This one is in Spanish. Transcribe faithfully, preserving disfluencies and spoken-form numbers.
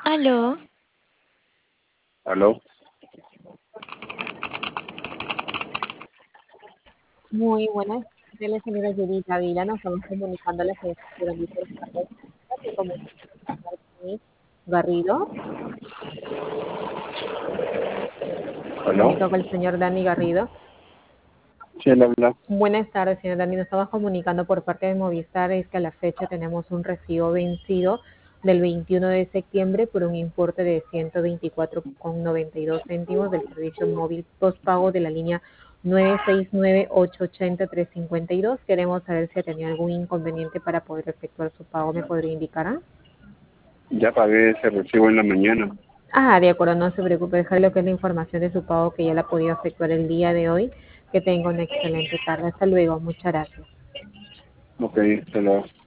Aló, ¿Aló? Muy buenas tardes, señora Judith Ávila. Nos estamos comunicando a la señora por parte de como Garrido. ¿Aló? Comunico con el señor Dani Garrido. Sí, él habla. Buenas tardes, señor Dani. Nos estamos comunicando por parte de Movistar. Es que a la fecha tenemos un recibo vencido del veintiuno de septiembre por un importe de ciento veinticuatro con noventa y dos céntimos del servicio móvil postpago de la línea nueve seis nueve, ocho ocho cero, tres cinco dos. Queremos saber si ha tenido algún inconveniente para poder efectuar su pago. ¿Me podría indicar? ah? Ya pagué ese recibo en la mañana. Ah, de acuerdo, no se preocupe, dejar lo que es la información de su pago que ya la ha podido efectuar el día de hoy. Que tenga una excelente tarde. Hasta luego, muchas gracias. Ok, se lo